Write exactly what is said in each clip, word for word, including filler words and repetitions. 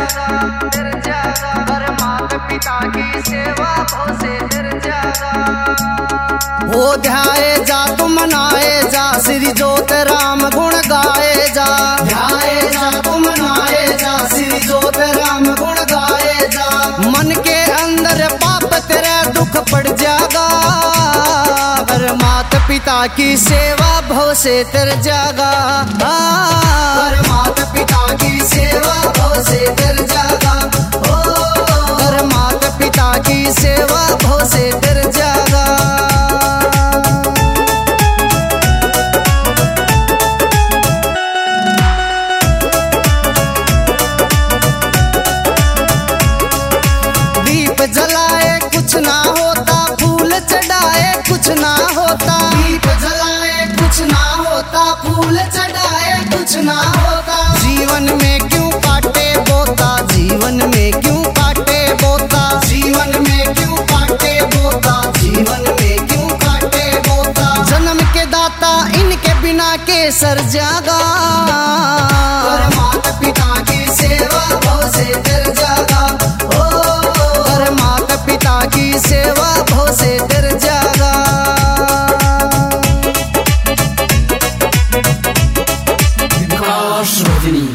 जागा फिर जागा, कर माता पिता की सेवा भव से फिर जागा। हो ध्याए जा तू मनाए जा, श्री ज्योत राम गुण गाए जा। ध्याए जा तू मनाए जा, श्री ज्योत राम गुण गाए जा। मन के अंदर पाप तेरे दुख पड़ जागा, कर माता पिता की सेवा भव से तर जागा। कर माता पिता की सेवा भव से तर जागा। कर माता पिता की सेवा भव से तर जागा। दीप जलाए कुछ ना होता, फूल चढ़ाए कुछ ना होता। दीप जलाए कुछ ना होता, फूल चढ़ाए कुछ ना होता। जीवन में क्यों काटे बोता, जीवन में क्यों काटे बोता। जीवन में क्यों काटे बोता, जीवन में क्यों काटे बोता। जन्म के दाता इनके बिना केसर जागा, कर माता पिता की सेवा भव से तर जागा। कर माता पिता की सेवा भव से तर जागा। विकास रजनी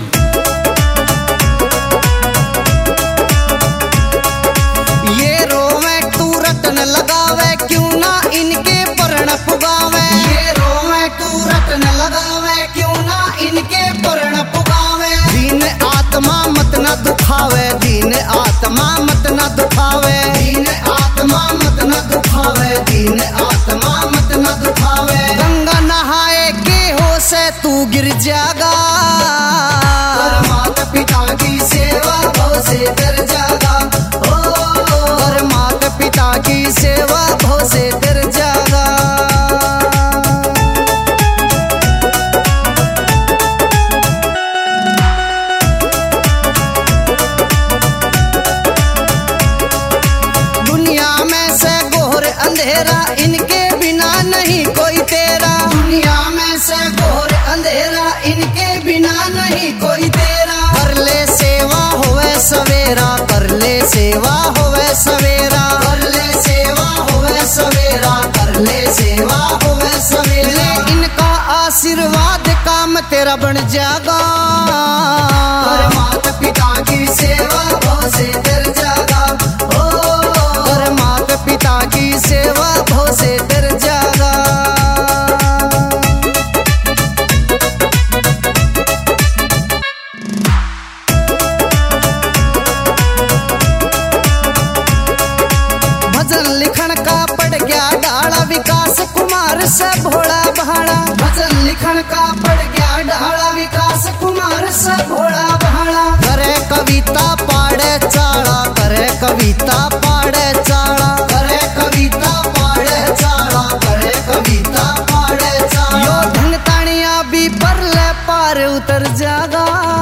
ये रोवे तू रटन लगावे, क्यों ना इनके परण पुगावे। ये रोवे तू रटन लगावे, क्यों ना इनके परण पुगावे। दीन आत्मा मत न दुखावे, दीन आत्मा मत न दुखावे। दीन आत्मा मत न दुखावे, दीन आत्मा मत न दुखावे। गंगा नहाए के हो से तू गिर जागा, कर माता पिता की सेवा भव से तर जागा। कर माता पिता की सेवा भव से तर जागा। दुनिया में से घोर अंधेरा, इनके बिना नहीं कोई तेरा। दुनिया में से घोर अंधेरा, इनके बिना नहीं कोई तेरा। कर ले सेवा होवे सवेरा, कर ले सेवा होवे सवेरा। कर ले सेवा होवे सवेरा, कर ले सेवा होवे सवेरा। इनका आशीर्वाद काम तेरा बन जागा, कर माता पिता की सेवा भव से तर जागा। कर माता पिता की सेवा भव से तर जागा। भजन लिखन का पड़ गया डाला, विकास कुमार से भोला भाड़ा। भजन लिखन का पड़ गया डाला, विकास कुमार से भोला भाड़ा। करे कविता पाड़े चाड़ा, करे कविता पाड़े चाड़ा। करे कविता पाड़े चाड़ा, करे कविता पाड़े चाड़ा। यो ढंग तानिया भी परले पार उतर जागा।